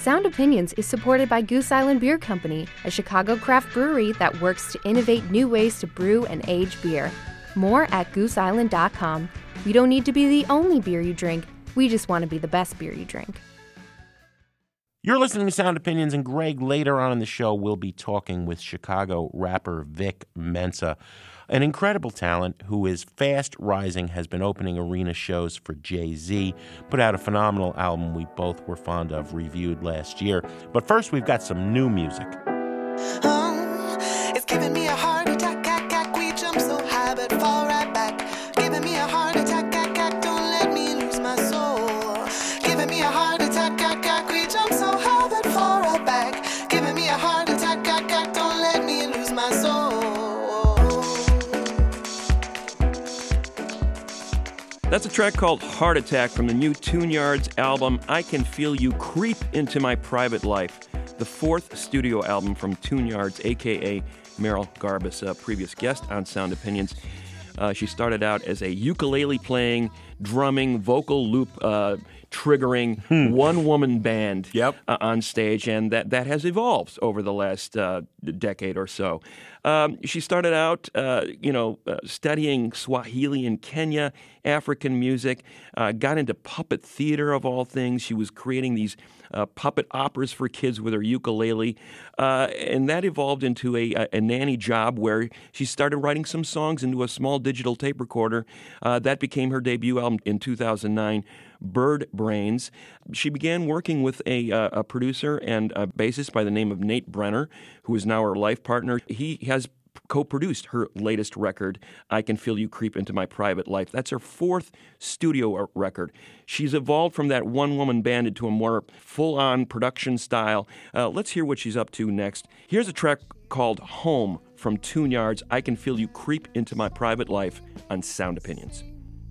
Sound Opinions is supported by Goose Island Beer Company, a Chicago craft brewery that works to innovate new ways to brew and age beer. More at gooseisland.com. We don't need to be the only beer you drink. We just want to be the best beer you drink. You're listening to Sound Opinions, and Greg, later on in the show, will be talking with Chicago rapper Vic Mensa, an incredible talent who is fast rising, has been opening arena shows for Jay-Z, put out a phenomenal album we both were fond of, reviewed last year. But first, we've got some new music. It's giving me a heart attack, we jump so high but fall right back. Giving me a heart attack, don't let me lose my soul. Giving me a heart attack, we jump so high but fall right back. Giving me a heart attack, don't let me lose my soul. That's a track called Heart Attack from the new Tune Yards album, I Can Feel You Creep Into My Private Life, the fourth studio album from Tune Yards, a.k.a. Merrill Garbus, a previous guest on Sound Opinions. She started out as a ukulele-playing, drumming, vocal loop triggering one-woman band on stage, and that has evolved over the last decade or so. She started out, studying Swahili in Kenya, African music, got into puppet theater of all things. She was creating these puppet operas for kids with her ukulele, and that evolved into a nanny job where she started writing some songs into a small digital tape recorder. That became her debut album in 2009, Bird Brains. She began working with a producer and a bassist by the name of Nate Brenner, who is now her life partner. He has co-produced her latest record, I Can Feel You Creep Into My Private Life. That's her fourth studio record. She's evolved from that one-woman band into a more full-on production style. Let's hear what she's up to next. Here's a track called Home from Tune Yards, I Can Feel You Creep Into My Private Life on Sound Opinions.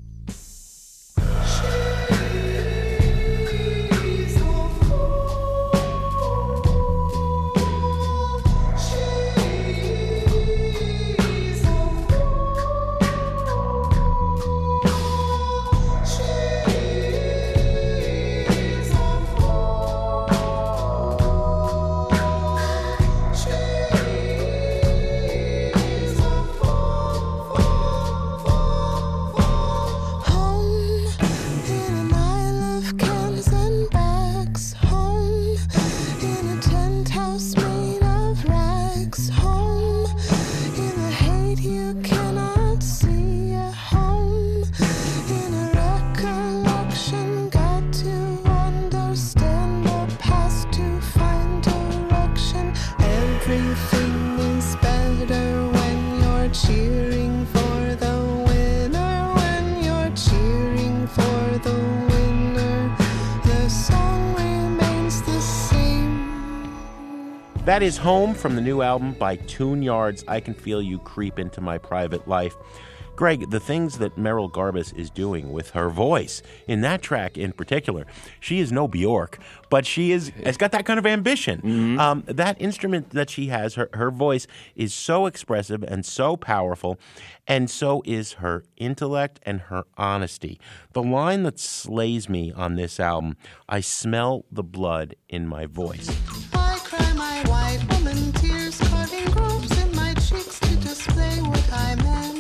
That is Home from the new album by Tune Yards, I Can Feel You Creep Into My Private Life. Greg, the things that Merrill Garbus is doing with her voice, in that track in particular, she is no Bjork, but she has got that kind of ambition. Mm-hmm. That instrument that she has, her voice, is so expressive and so powerful, and so is her intellect and her honesty. The line that slays me on this album, I smell the blood in my voice. I cry my white woman tears, carving grooves in my cheeks to display what I meant.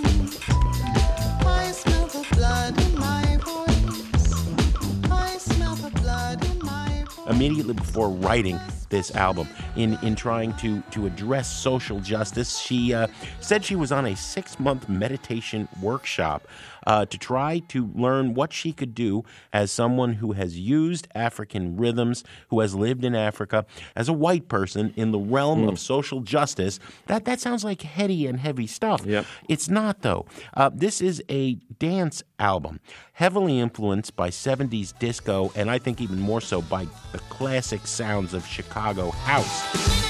I smell the blood in my voice. I smell the blood in my voice. Immediately before writing this album, in trying to address social justice, she said she was on a 6-month meditation workshop to try to learn what she could do as someone who has used African rhythms, who has lived in Africa, as a white person in the realm of social justice. That sounds like heady and heavy stuff. Yep. It's not, though. This is a dance album, heavily influenced by 70s disco, and I think even more so by the classic sounds of Chicago house.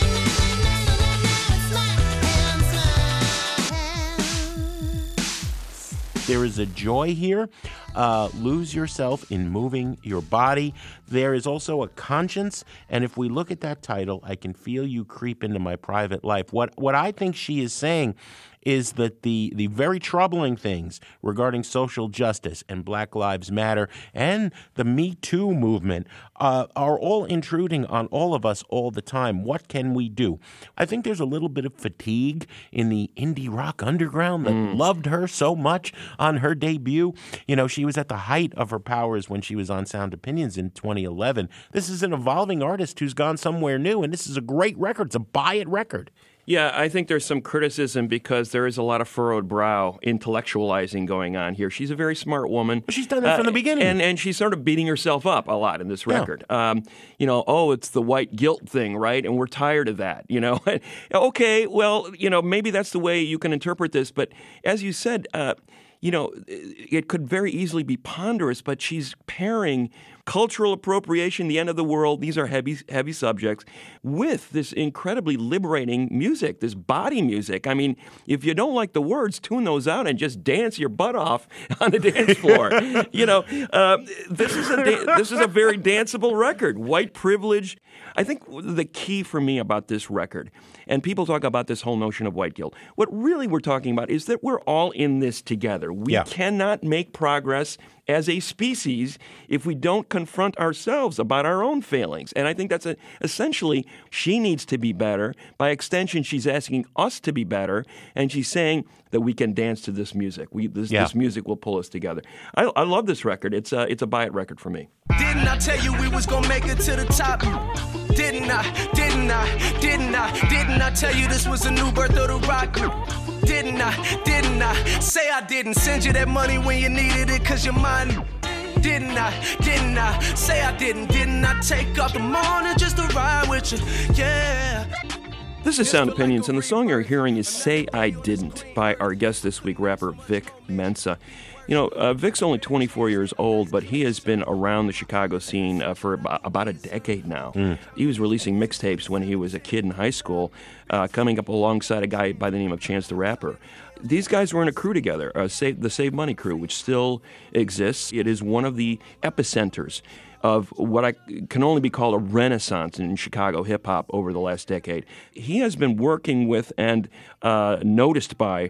There is a joy here. Lose yourself in moving your body. There is also a conscience, and if we look at that title, I Can Feel You Creep Into My Private Life, what I think she is saying is that the very troubling things regarding social justice and Black Lives Matter and the Me Too movement are all intruding on all of us all the time. What can we do? I think there's a little bit of fatigue in the indie rock underground that loved her so much on her debut. You know, she was at the height of her powers when she was on Sound Opinions in 2011. This is an evolving artist who's gone somewhere new, and this is a great record. It's a buy-it record. Yeah, I think there's some criticism because there is a lot of furrowed brow intellectualizing going on here. She's a very smart woman. She's done that from the beginning. And she's sort of beating herself up a lot in this record. It's the white guilt thing, right? And we're tired of that, you know. Okay, well, maybe that's the way you can interpret this. But as you said, it could very easily be ponderous, but she's pairing cultural appropriation, the end of the world, these are heavy subjects, with this incredibly liberating music, this body music. I mean, if you don't like the words, tune those out and just dance your butt off on the dance floor. This is a very danceable record. White privilege. I think the key for me about this record, and people talk about this whole notion of white guilt, what really we're talking about is that we're all in this together. We cannot make progress as a species if we don't confront ourselves about our own failings. And I think that's essentially, she needs to be better. By extension, she's asking us to be better, and she's saying that we can dance to this music. This music will pull us together. I love this record. It's a buy-it record for me. Didn't I tell you we was gonna make it to the top? Didn't I tell you this was a new birth of the rock? Didn't I say I didn't send you that money when you needed it cause you're mine? Didn't I say I didn't I take off the morning just to ride with you? Yeah. This is Sound Opinions, and the song you're hearing is Say I Didn't by our guest this week, rapper Vic Mensa. Vic's only 24 years old, but he has been around the Chicago scene for about a decade now. He was releasing mixtapes when he was a kid in high school, coming up alongside a guy by the name of Chance the Rapper. These guys were in a crew together, the Save Money crew, which still exists. It is one of the epicenters of what I can only be called a renaissance in Chicago hip-hop over the last decade. He has been working with and noticed by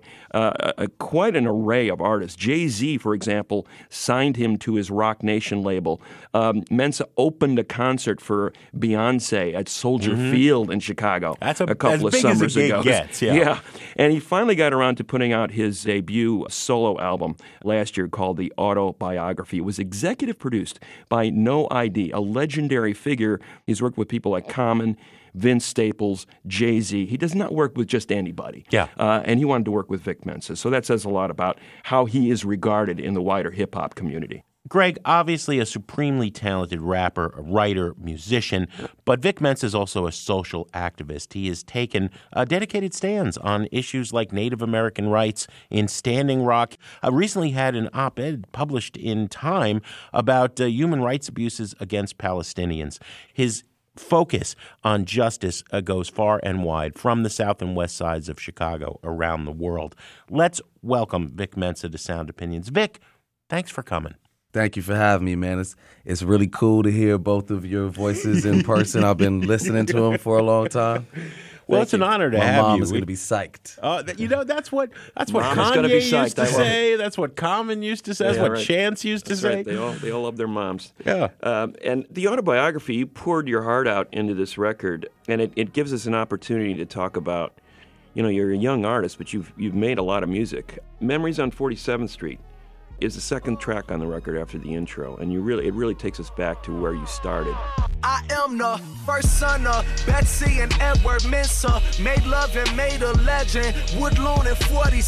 quite an array of artists. Jay-Z, for example, signed him to his Rock Nation label. Mensa opened a concert for Beyonce at Soldier Field in Chicago a couple of summers ago. Yeah, and he finally got around to putting out his debut solo album last year called The Autobiography. It was executive produced by No ID, a legendary figure. He's worked with people like Common, Vince Staples, Jay-Z. He does not work with just anybody. And he wanted to work with Vic Mensa. So that says a lot about how he is regarded in the wider hip-hop community. Greg, obviously a supremely talented rapper, a writer, musician, but Vic Mensa is also a social activist. He has taken dedicated stands on issues like Native American rights in Standing Rock. Recently had an op-ed published in Time about human rights abuses against Palestinians. His focus on justice goes far and wide, from the south and west sides of Chicago around the world. Let's welcome Vic Mensa to Sound Opinions. Vic, thanks for coming. Thank you for having me, man. It's really cool to hear both of your voices in person. I've been listening to them for a long time. Well, it's an honor to have you. My mom is going to be psyched. That's what Kanye used to say. That's what Common used to say. That's what Chance used to say. Right. They all love their moms. Yeah. And the autobiography, you poured your heart out into this record, and it gives us an opportunity to talk about, you're a young artist, but you've made a lot of music. Memories on 47th Street is the second track on the record after the intro, and it really takes us back to where you started. I am the first son of Betsy and Edward Mensa. Made love and made a legend. Woodlawn and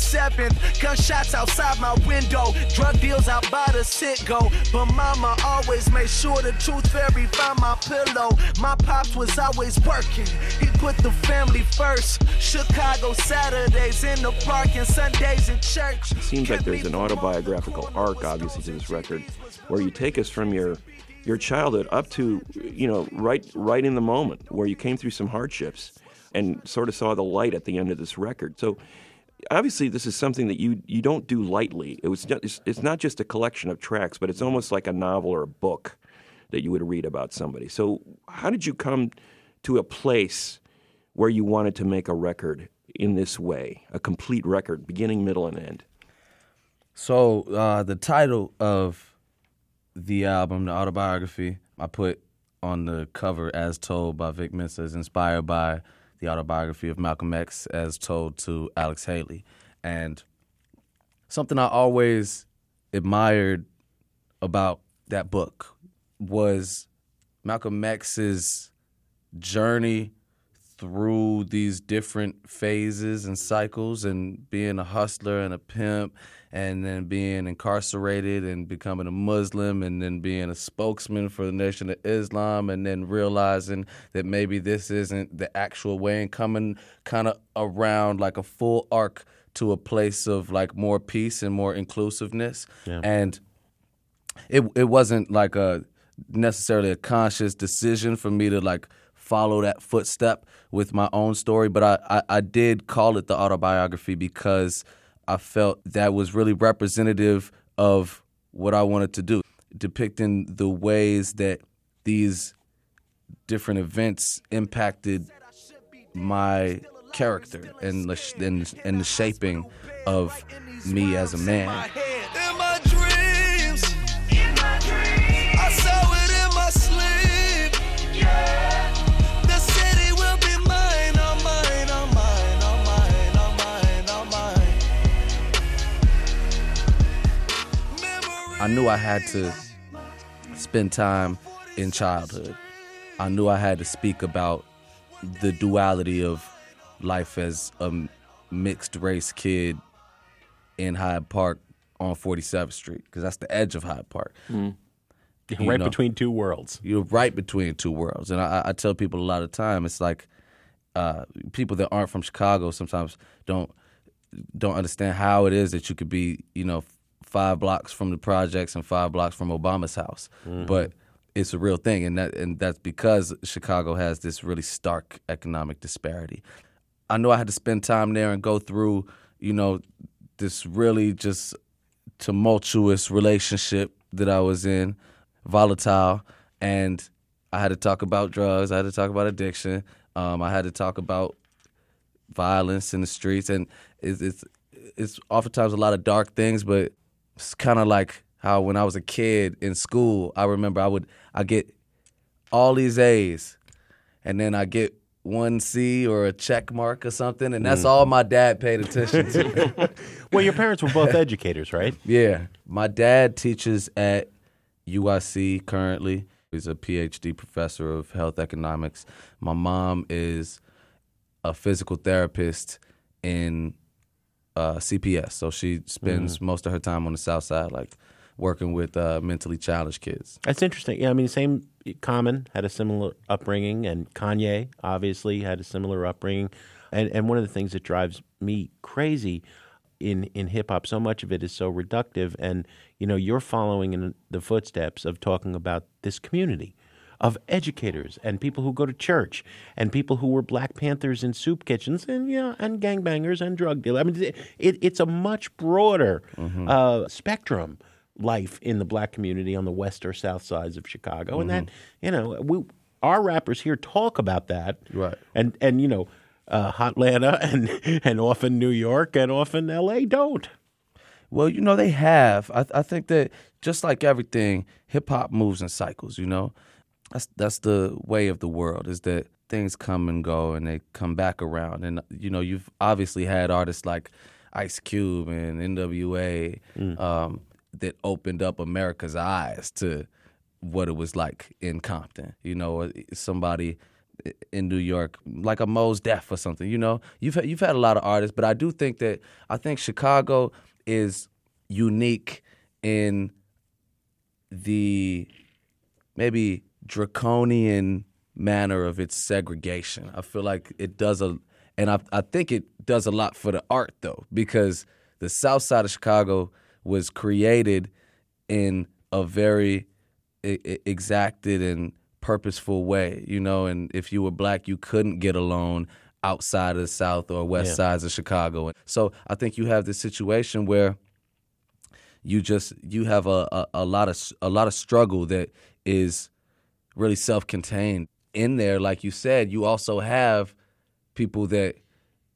47th. Gunshots outside my window. Drug deals out by the sit-go. But mama always made sure the tooth fairy found my pillow. My pops was always working. He put the family first. Chicago Saturdays in the park and Sundays in church. It seems like there's an autobiographical arc, obviously, to this record, where you take us from your childhood up to, right in the moment where you came through some hardships and sort of saw the light at the end of this record. So obviously this is something that you don't do lightly. It's not just a collection of tracks, but it's almost like a novel or a book that you would read about somebody. So how did you come to a place where you wanted to make a record in this way, a complete record, beginning, middle, and end? So the title of the album, the autobiography, I put on the cover As Told by Vic Mensa, is inspired by the autobiography of Malcolm X as told to Alex Haley. And something I always admired about that book was Malcolm X's journey through these different phases and cycles, and being a hustler and a pimp, and then being incarcerated and becoming a Muslim, and then being a spokesman for the Nation of Islam, and then realizing that maybe this isn't the actual way, and coming kind of around like a full arc to a place of like more peace and more inclusiveness. Yeah. And it wasn't like necessarily a conscious decision for me to like follow that footstep with my own story, but I did call it the autobiography because I felt that was really representative of what I wanted to do, depicting the ways that these different events impacted my character and the shaping of me as a man. In my dreams, I saw it in my sleep. Yeah. The city will be mine, oh mine, oh mine, oh mine, oh mine, oh mine. I knew I had to spend time in childhood. I knew I had to speak about the duality of life as a mixed race kid in Hyde Park on 47th Street, because that's the edge of Hyde Park. Right between two worlds. You're right between two worlds. And I tell people a lot of time, it's like people that aren't from Chicago sometimes don't understand how it is that you could be, 5 blocks from the projects and 5 blocks from Obama's house. Mm-hmm. But it's a real thing, and that's because Chicago has this really stark economic disparity. I knew I had to spend time there and go through, this really just tumultuous relationship that I was in, volatile, and I had to talk about drugs, I had to talk about addiction, I had to talk about violence in the streets, and it's oftentimes a lot of dark things, but it's kind of like how when I was a kid in school, I remember I get all these A's, and then I get 1 C or a check mark or something, and that's all my dad paid attention to. Well, your parents were both educators, right? Yeah. My dad teaches at UIC currently. He's a PhD professor of health economics. My mom is a physical therapist in CPS, so she spends most of her time on the South Side, like working with mentally challenged kids. That's interesting. Yeah, I mean, Common had a similar upbringing, and Kanye obviously had a similar upbringing. And one of the things that drives me crazy in hip-hop, so much of it is so reductive, and, you're following in the footsteps of talking about this community of educators and people who go to church and people who were Black Panthers in soup kitchens and gangbangers and drug dealers. I mean, it's a much broader spectrum life in the Black community on the west or south sides of Chicago, and that our rappers here talk about that, right? And Hotlanta and often New York and often L.A. don't. Well, they have. I think that just like everything, hip hop moves in cycles. That's the way of the world, is that things come and go and they come back around. And you've obviously had artists like Ice Cube and NWA that opened up America's eyes to what it was like in Compton. Somebody in New York, like a Mos Def or something. You've had a lot of artists, but I think Chicago is unique in the maybe draconian manner of its segregation. I feel like it does I think it does a lot for the art though, because the South Side of Chicago was created in a very exacted and purposeful way, and if you were Black, you couldn't get a loan outside of the South or West sides of Chicago. So I think you have this situation where you have a lot of struggle that is really self-contained. In there, like you said, you also have people that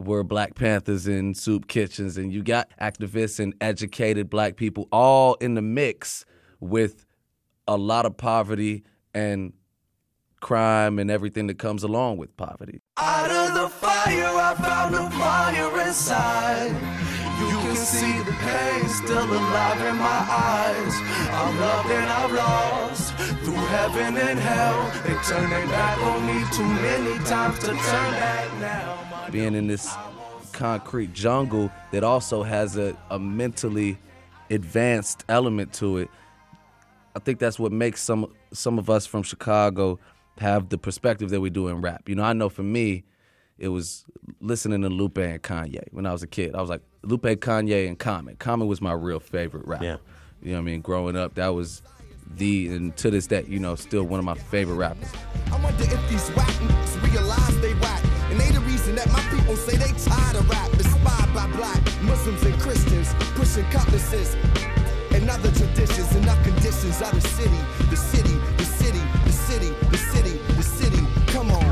were Black Panthers in soup kitchens, and you got activists and educated black people all in the mix with a lot of poverty and crime and everything that comes along with poverty. Out of the fire, I found the fire inside. You can see the pain still alive in my eyes. I'm loved and I've lost through heaven and hell. They turn their back on me too many times to turn back now. Being in this concrete jungle that also has a mentally advanced element to it, I think that's what makes some of us from Chicago have the perspective that we do in rap. You know, I know for me, it was listening to Lupe and Kanye when I was a kid. I was like, Lupe, Kanye, and Common. Common was my real favorite rapper. Yeah. You know what I mean? Growing up, that was and to this day, you know, still one of my favorite rappers. I wonder if these whack niggas realize they whack. And they the reason that my people say they tired of rap. Inspired by black Muslims and Christians, pushing cutlasses and other traditions and other conditions of the city. The city, the city, the city, the city, the city. Come on.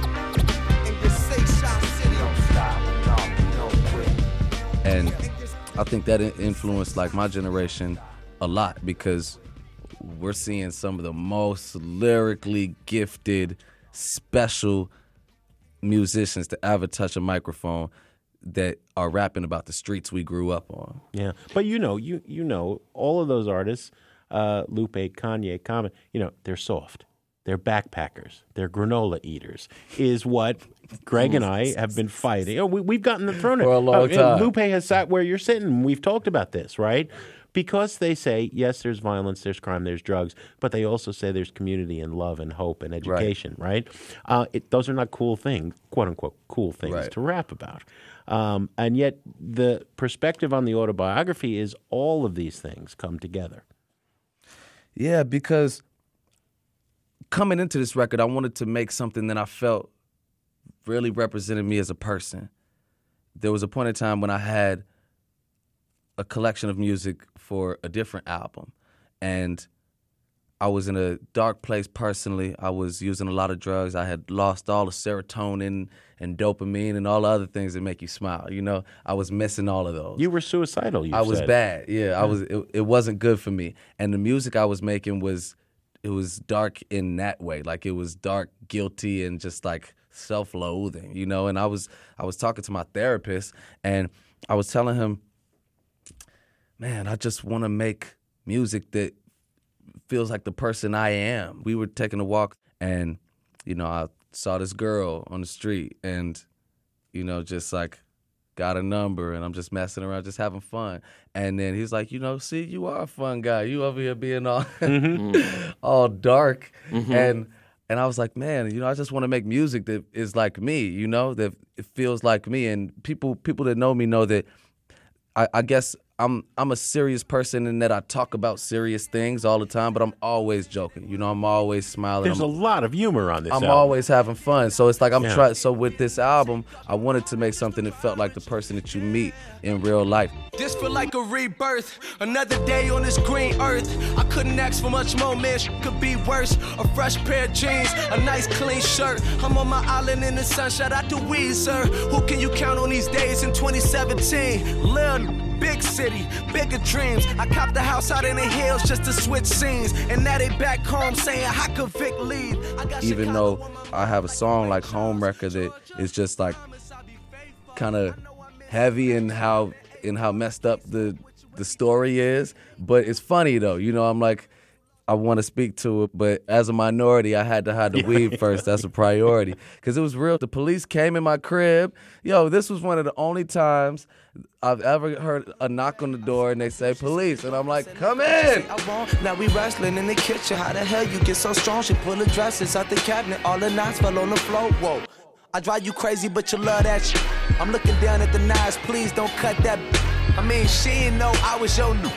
And just say Shot City. Don't stop, don't quit. And I think that influenced like my generation a lot, because we're seeing some of the most lyrically gifted, special musicians to ever touch a microphone that are rapping about the streets we grew up on. Yeah, but you know, all of those artists, Lupe, Kanye, Common, you know, they're soft. They're backpackers. They're granola eaters, is what Greg and I have been fighting. Oh, we've gotten the throne for a long time. Lupe has sat where you're sitting. We've talked about this, right? Because they say, yes, there's violence, there's crime, there's drugs, but they also say there's community and love and hope and education, right? Those are not cool things, quote-unquote cool things to rap about. And yet the perspective on the autobiography is all of these things come together. Yeah, because coming into this record, I wanted to make something that I felt really represented me as a person. There was a point in time when I had a collection of music for a different album, and I was in a dark place personally. I was using a lot of drugs. I had lost all the serotonin and dopamine and all the other things that make you smile. You know, I was missing all of those. You were suicidal, you said. I was bad, yeah. It wasn't good for me. And the music I was making was dark in that way. Like, it was dark, guilty, and just like self-loathing, you know? And I was talking to my therapist, and I was telling him, man, I just want to make music that feels like the person I am. We were taking a walk, and, you know, I saw this girl on the street, and, you know, just like got a number, and I'm just messing around, just having fun. And then he's like, you know, see, you are a fun guy. You over here being all all dark. And I was like, man, you know, I just want to make music that is like me, you know, that it feels like me. And people that know me know that I guess I'm a serious person in that I talk about serious things all the time, but I'm always joking. You know, I'm always smiling. There's a lot of humor on this I'm album. always having fun. So it's like I'm trying. So with this album, I wanted to make something that felt like the person that you meet in real life. This feel like a rebirth, another day on this green earth. I couldn't ask for much more, man, could be worse. A fresh pair of jeans, a nice clean shirt. I'm on my island in the sun, shout out to Weezer. Who can you count on these days in 2017? Lil' big city, bigger dreams. I copped the house out in the hills just to switch scenes. And now they back home saying, how could Vic leave? Even though I have a song like Home Wrecker that is just like kind of heavy in how messed up the story is, but it's funny though. You know, I'm like, I want to speak to it, but as a minority, I had to hide the weed first. That's a priority. Because it was real. The police came in my crib. Yo, this was one of the only times I've ever heard a knock on the door and they say police. And I'm like, come in. Now we wrestling in the kitchen. How the hell you get so strong? She pull the dresses out the cabinet. All the knots fell on the floor. Whoa. I drive you crazy, but you love that shit. I'm looking down at the knives. Please don't cut that. I mean, she didn't know I was your new.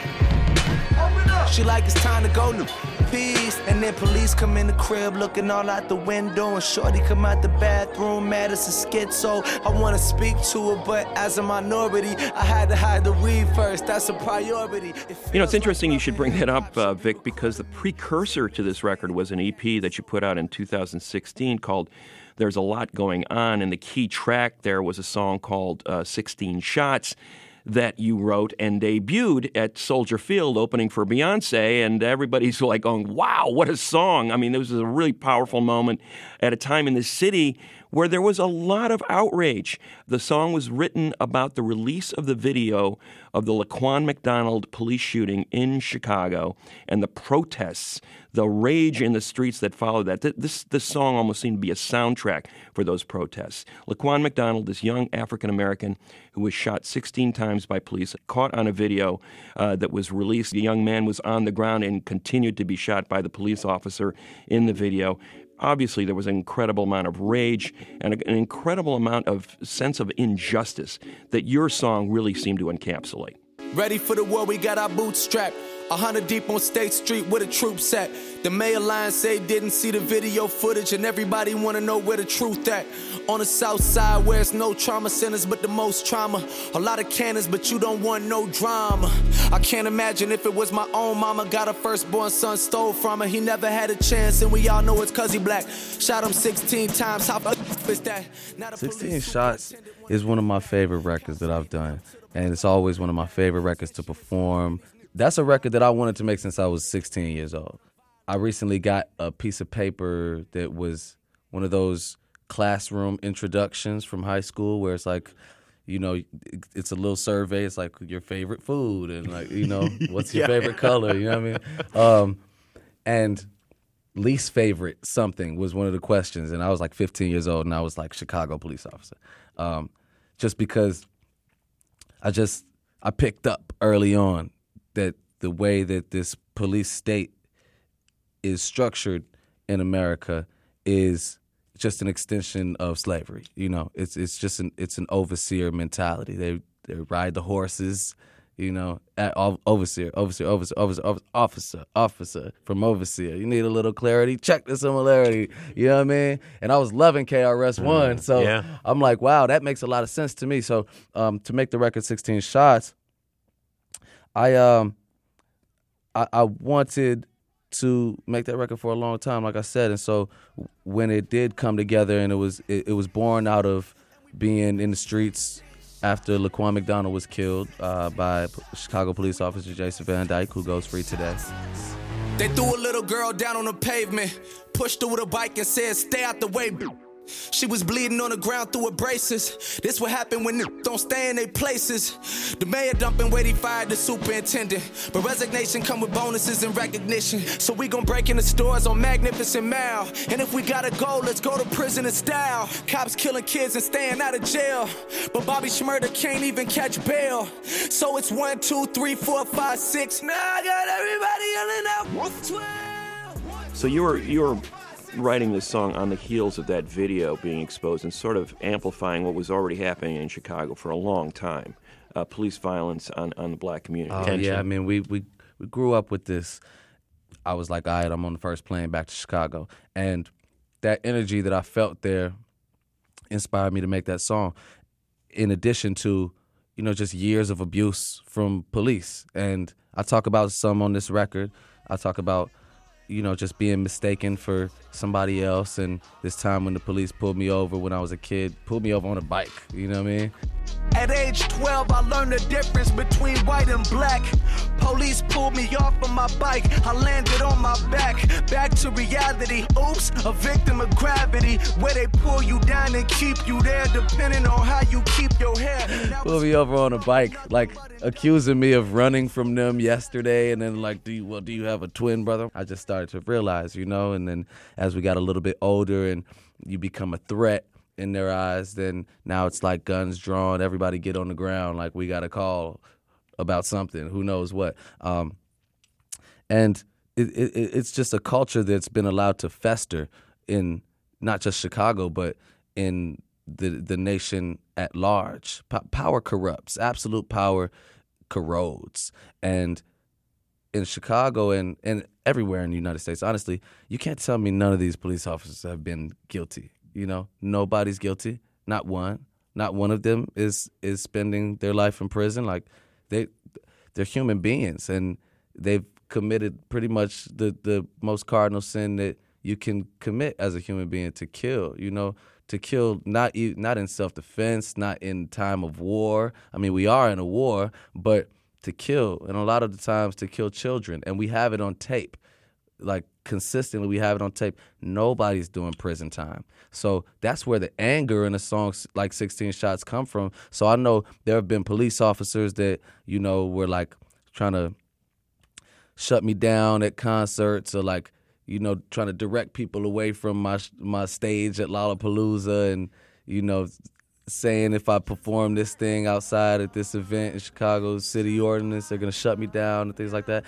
She like it's time to go new. Peace. And then police come in the crib looking all out the window, and shorty come out the bathroom mad as a schizo. I want to speak to her, but as a minority, I had to hide the weed first. That's a priority. You know, it's interesting you should bring that up, Vic, because the precursor to this record was an EP that you put out in 2016 called There's a lot going on, and the key track there was a song called 16 Shots that you wrote and debuted at Soldier Field opening for Beyonce, and everybody's like going, wow, what a song. I mean, this was a really powerful moment at a time in the city where there was a lot of outrage. The song was written about the release of the video of the Laquan McDonald police shooting in Chicago and the protests, the rage in the streets that followed that. This song almost seemed to be a soundtrack for those protests. Laquan McDonald, this young African-American who was shot 16 times by police, caught on a video that was released. The young man was on the ground and continued to be shot by the police officer in the video. Obviously, there was an incredible amount of rage and an incredible amount of sense of injustice that your song really seemed to encapsulate. Ready for the war, we got our boots strapped. 100 deep on State Street where the troops at. The mayor line say didn't see the video footage, and everybody wanna know where the truth at. On the south side where it's no trauma centers but the most trauma. A lot of cannons but you don't want no drama. I can't imagine if it was my own mama. Got her firstborn son stole from her. He never had a chance and we all know it's cause he black. Shot him 16 times. How is that? 16 Shots is one of my favorite records that I've done. And it's always one of my favorite records to perform. That's a record that I wanted to make since I was 16 years old. I recently got a piece of paper that was one of those classroom introductions from high school where it's like, you know, it's a little survey. It's like your favorite food and like, you know, what's your favorite color? You know what I mean? And least favorite something was one of the questions. And I was like 15 years old and I was like Chicago police officer. Just because I picked up early on that the way that this police state is structured in America is just an extension of slavery. You know, it's just an overseer mentality. They ride the horses, you know, officer from overseer. You need a little clarity. Check the similarity. You know what I mean? And I was loving KRS-One, so I'm like, wow, that makes a lot of sense to me. So to make the record 16 Shots, I wanted to make that record for a long time, like I said, and so when it did come together, and it was born out of being in the streets after Laquan McDonald was killed by Chicago police officer Jason Van Dyke, who goes free today. They threw a little girl down on the pavement, pushed her with a bike and said, "Stay out the way." She was bleeding on the ground through her braces. This what happen when don't stay in their places. The mayor dumping weight, he fired the superintendent. But resignation come with bonuses and recognition. So we gon' break in the stores on Magnificent Mile. And if we gotta go, let's go to prison in style. Cops killing kids and staying out of jail. But Bobby Shmurda can't even catch bail. So it's 1, 2, 3, 4, 5, 6. Now I got everybody yelling out 12. So you were writing this song on the heels of that video being exposed and sort of amplifying what was already happening in Chicago for a long time, police violence on the black community. Yeah, I mean, we grew up with this. I was like, all right, I'm on the first plane back to Chicago. And that energy that I felt there inspired me to make that song, in addition to, you know, just years of abuse from police. And I talk about some on this record. I talk about, you know, just being mistaken for somebody else, and this time when the police pulled me over when I was a kid, pulled me over on a bike, you know what I mean? At age 12, I learned the difference between white and black. Police pulled me off of my bike, I landed on my back to reality. Oops, a victim of gravity, where they pull you down and keep you there, depending on how you keep your hair. Pulled me over on a bike, like accusing me of running from them yesterday, and then like, do you have a twin brother? I just started to realize, you know, and then as we got a little bit older and you become a threat in their eyes, then now it's like guns drawn, everybody get on the ground, like we got a call about something, who knows what. And it's just a culture that's been allowed to fester in not just Chicago, but in the nation at large. Power corrupts. Absolute power corrodes. And in Chicago and everywhere in the United States, honestly, you can't tell me none of these police officers have been guilty. You know, nobody's guilty. Not one. Not one of them is spending their life in prison. Like, they're human beings, and they've committed pretty much the most cardinal sin that you can commit as a human being to kill, to kill not in self-defense, not in time of war. I mean, we are in a war, but to kill, and a lot of the times to kill children, and we have it on tape. Like, consistently, we have it on tape. Nobody's doing prison time. So that's where the anger in a song like 16 Shots come from. So I know there have been police officers that, were like trying to shut me down at concerts, or like, trying to direct people away from my stage at Lollapalooza, and, saying if I perform this thing outside at this event in Chicago City Ordinance, they're going to shut me down and things like that.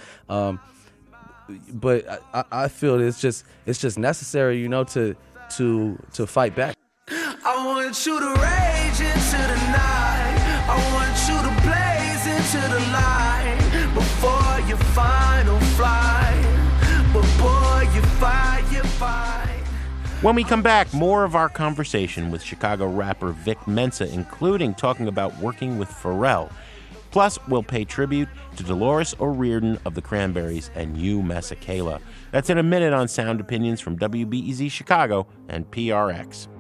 But I feel it's just necessary, to fight back. I want you to rage into the night. I want you to blaze into the light before your final flight. Before you fight. When we come back, more of our conversation with Chicago rapper Vic Mensa, including talking about working with Pharrell. Plus, we'll pay tribute to Dolores O'Riordan of the Cranberries and Hugh Masekela. That's in a minute on Sound Opinions from WBEZ Chicago and PRX.